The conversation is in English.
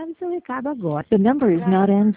So recado agora. The number is not answering.